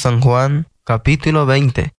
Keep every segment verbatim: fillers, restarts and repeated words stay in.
San Juan, capítulo veinte.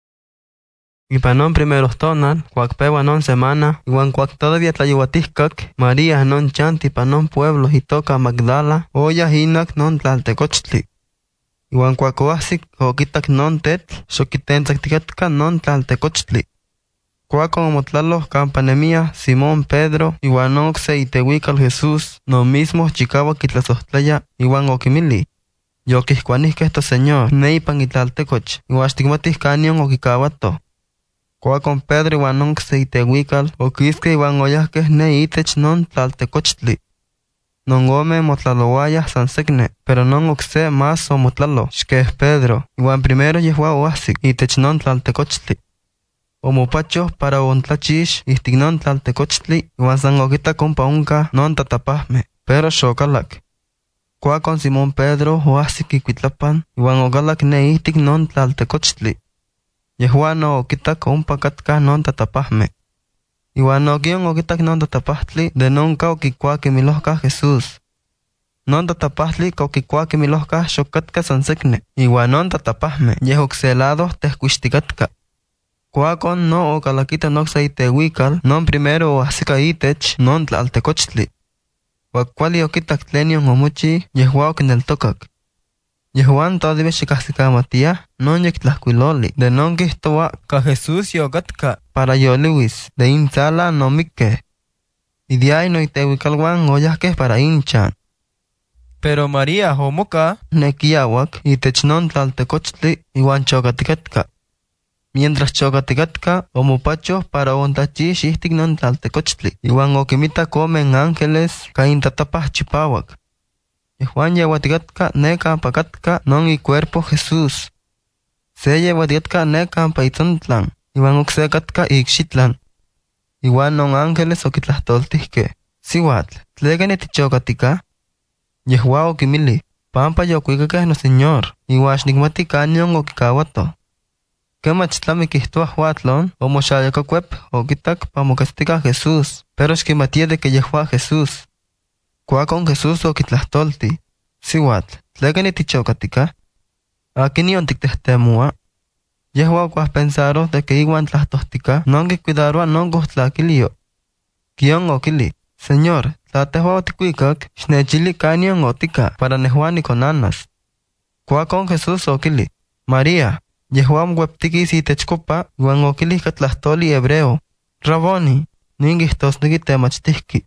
Y panon primeros tonal, cuac pewa non semana, iguan cuac todavía tlayuatiscac, María non chanti panon pueblos y toca Magdala, oya hinac non tlaltecochtli. Iguan cuac oahsic oquitac non tetl, xoquitentzacticatka non tlaltecochtli. Cuac omotlaloh campanemia Simón Pedro, iguan non ocse itehuical Jesús, no mismo chicahuac kitlasohtlaya, iguan oquimili. Yo quiscuanisque esto señor, neipan itlaltecoch, iguan stigmatis canion oquicabato. Cuacon Pedro iguan non se itehuical, oquisque iguan oyasque ne itech non tlaltecochtli. Non ome motlalowaya sansecne, pero non oxe más o motlalo, xque Pedro, iguan primero yehua oasic, itech non tlaltecochtli. Omopacho para ontlachish, istig non tlaltecochtli, iguan san oquita compa unca non tatapahme, pero xocalac. Cuacon Simón Pedro oasic iquitlapan, iguan ogalac ne istig non tlaltecochtli. Yehua no oquitac ompa catca non tatapahme. Iguan no guion oquitac non tatapahtli de nonca oquicuaque milosca Jesús. Non tatapahtli oquicuaque milosca xocatca sansecne. Iguan non tatapahme, yehoxelados tescuixticatca. Cuacon no ocalaquita noxa itehuical, non primero oasica itech non tlaltecochtli. Cuacuali oquitac tlenion omuchi, yehua oquineltocac. Yehuan todavía xicahsicamatia, non yectlascuiloli, de non quihtoa ca Jesús yocatka para yoliwis, de intzala no mique. Y de ahí no itehuicalguan oyasque para hinchan. Pero María homoca nequiahuac y technon tlaltecochtli iguan chocaticatka. Mientras chocaticatka, omopacho para ontachi xihtic non tlaltecochtli, iguan oquimita comen ángeles ca intatapah chipawak. Juan yehuaticatka ne campacatka non y cuerpo Jesús. Se yehuaticatka ne campaitontlan, iwan oxecatka ixitlan. Iwan non ángeles oquitlahtoltihque. Sihuatl, tlegane tichocatica. Yehua oquimili, pampa yocuicaque no señor, iwan xnigmaticanion oquicahuato. Quemachtlami quihtua huatlon, o moxayacocuep oquitac pamocastica Jesús, pero xquimatia de que yehua Jesús. Cuacon Jesús oquitlahtolti. Sihuatl, tlegani tichocatica. Aquini ontictehtemua. Yehua cuas pensaros de que iguan tlahtostica, non que cuidaroa non gostlaquilio. Kion oquili, Señor, tlatehua oticuicac, xnechili canion otica, para nehuani conanas. Cuacon Jesús oquili, María, yehua mweptiquis itechcopa, iguan oquili catlahtoli hebreo. Raboni, ninguistosniki temachtihki.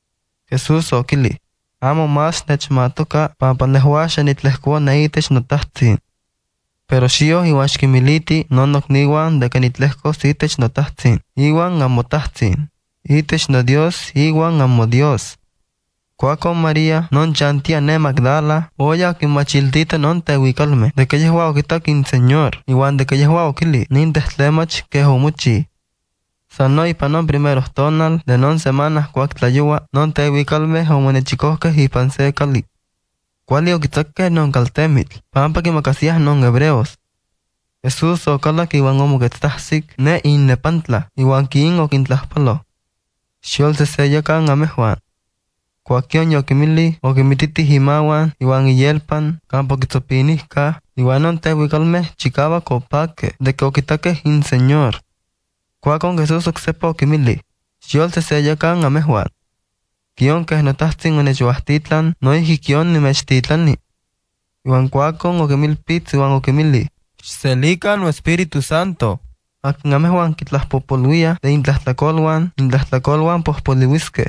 Jesús oquili, amo más nechmatoca pampa nehuasha nitlehcua neitech notahtzin. Pero xio iwan xquimiliti non ocniwan de que nitlehcos itech notahtzin, iwan amotahtzin, itech no Dios iwan amo Dios. Cuacon María non chantia ne Magdala, oya quimachiltita non tehuicalme, de que yehua oquitac in Señor, iwan de que yehua oquili, nin tehtlemach que homuchi. Sanoi panon primeros tonal de non semanas cuac tlayua non tehuicalme homonechicosque y pansecali. Cuali oquitzaque non caltemitl, pampa quimacasias non hebreos. Jesús ocalac iwan omoquetzahsic ne innepantla, iwan quin oquintlaspalo. Xiol seseyacan amehuan. Cuaquion yoquimili oquimititi himawan iwan iyelpan campo quitzopinihca, iwan non tehuicalme chicaba copaque de que oquitaque in Señor. Cuacon Jesús oxepa oquimili, xiol seseyacan amehuan. Kion que notahtzin onechuahtitlan, no iji kion nimechtitlani. Iwan cuacon oquimilpitz iwan oquimili, xselica no Espíritu Santo. Akin amehuan kitlaspopoluia de intlahtlacolwan, intlahtlacolwan pospoliwisque.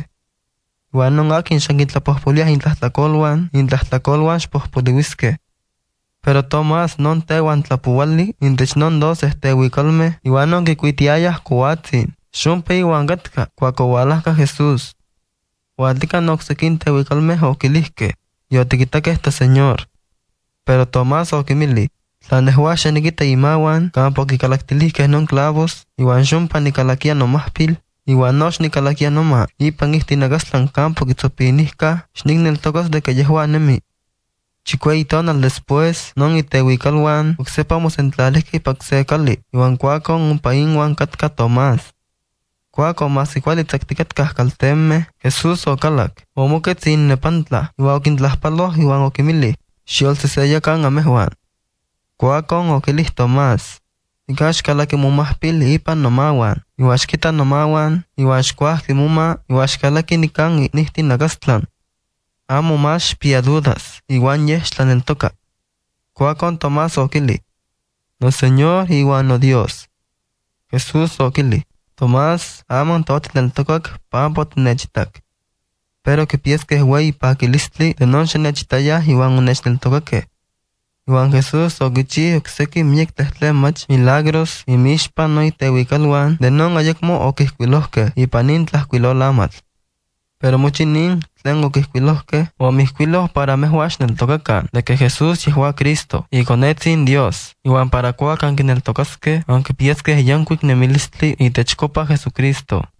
Iwan non akin xan kitlapohpoliah intlahtlacolwan, intlahtlacolwan xpohpoliwisque. Pero Tomás non tehuan tlapuali, intech non doces tehuicalme, iwan non quicuitiayas cuatzin. Xumpe iwan gatka, cuacohualahca Jesús. Huatica noxequin tehuicalme oquilihque, yotiquitaque este Señor. Pero Tomás oquimili, tlanehuaxa niquita imawan, campo quicalactilihque non clavos, iwan xumpa nicalaquia nomahpil, iwan nox nicalaquia noma, ipan ihtinagastlan campo quitzopinihca, xnigneltocos de que yehua nemi. Chicuey tonal después, non itehuicalwan, ocsepamos entlalihque ipacsecali, iwan cuacon un painwan catca Tomás. Cuacon mas igual itzacticatcah caltemme, Jesús ocalac, omoquetz innepantla, iwan oquintlaspaloh iwan oquimili, xiol seseyacan amehuan. Cuacon oquilis Tomás: Nicachcalaqui momahpili ipan nomawan, iuaxquita nomawan, iuaxcuahqui moma, iuaxcalaqui nican nihti nacastlan. Amo más pia dudas, iuan yeh tlaneltoca. Cuacon Tomás oquili: No Señor iuan no Dios. Jesús oquili: Tomás, amon totineltocac pampa tinechitac. Pero quipiesqueh ueyi paquilistli de non xenechitayah iuan onechneltocaqueh. Iuan Jesús oquichi ocsequi miec tlehtlemach milagros imixpan noitehuicaluan de non ayecmo oquihcuilohqueh ipan nin tlahcuilolamatl. Pero mochi nin tlen oquihcuilohqueh omihcuiloh para mehuan xneltocacan de que Jesús yehua Cristo, iconetzin Dios, iuan para cuacan quineltocasqueh aunque piesqueh yancuic nemilistli itechcopa Jesucristo.